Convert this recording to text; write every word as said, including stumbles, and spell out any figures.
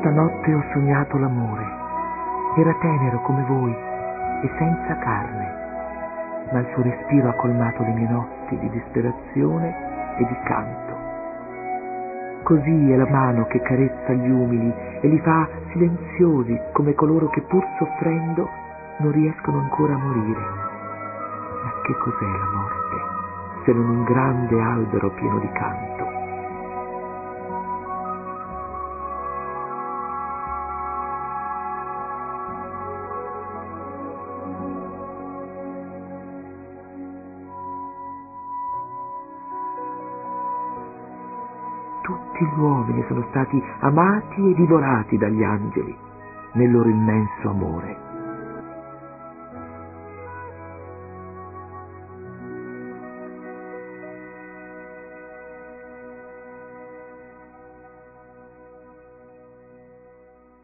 Stanotte ho sognato l'amore. Era tenero come voi e senza carne, ma il suo respiro ha colmato le mie notti di disperazione e di canto. Così è la mano che carezza gli umili e li fa silenziosi come coloro che pur soffrendo non riescono ancora a morire. Ma che cos'è la morte se non un grande albero pieno di canto? Tutti gli uomini sono stati amati e divorati dagli angeli nel loro immenso amore.